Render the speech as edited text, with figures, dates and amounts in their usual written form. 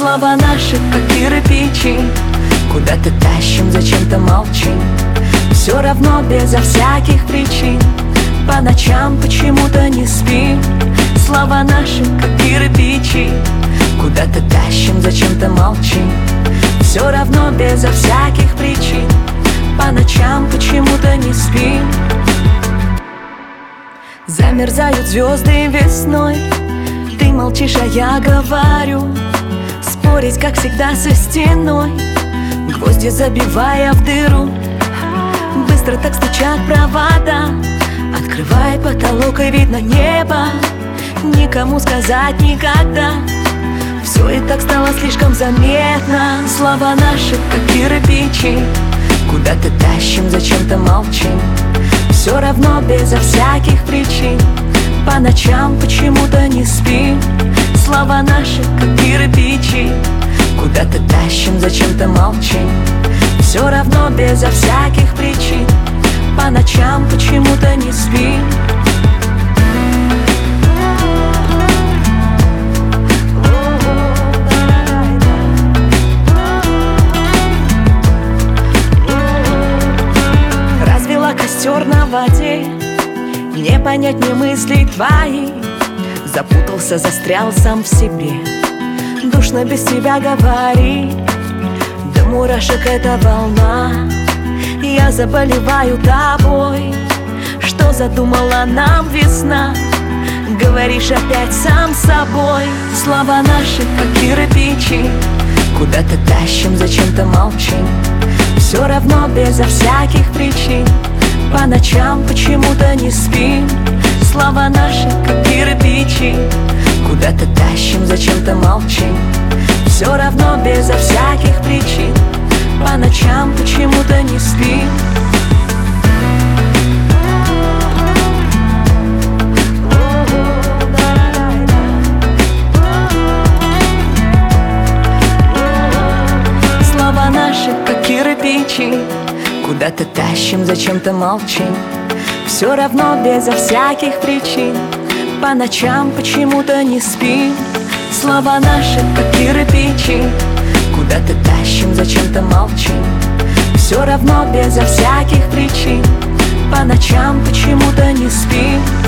Слова наши, как кирпичи, куда-то тащим, зачем-то молчим. Все равно безо всяких причин по ночам почему-то не спим. Слова наши, как кирпичи, куда-то тащим, зачем-то молчим. Все равно безо всяких причин по ночам почему-то не спим. Замерзают звезды весной, ты молчишь, а я говорю. Спорить, как всегда, со стеной, гвозди забивая в дыру. Быстро так стучат провода, открывай потолок и видно небо. Никому сказать никогда, все и так стало слишком заметно. Слова наши, как кирпичи, куда-то тащим, зачем-то молчим. Все равно безо всяких причин по ночам почему-то не спим. Слова наши, как кирпичи, куда-то тащим, зачем-то молчим. Все равно безо всяких причин по ночам почему-то не спим. Развела костер на воде, не понять мне мысли твои. Запутался, застрял сам в себе, душно без тебя говори. До мурашек эта волна, я заболеваю тобой. Что задумала нам весна, говоришь опять сам собой. Слова наши, как кирпичи, куда-то тащим, зачем-то молчим. Все равно безо всяких причин по ночам почему-то не спим. Слова наши, как кирпичи, куда-то тащим, зачем-то молчим. Все равно безо всяких причин по ночам почему-то не спим. Слова наши, как кирпичи, куда-то тащим, зачем-то молчим. Все равно безо всяких причин по ночам почему-то не спим. Слова наши, как кирпичи, куда-то тащим, зачем-то молчим. Все равно безо всяких причин по ночам почему-то не спим.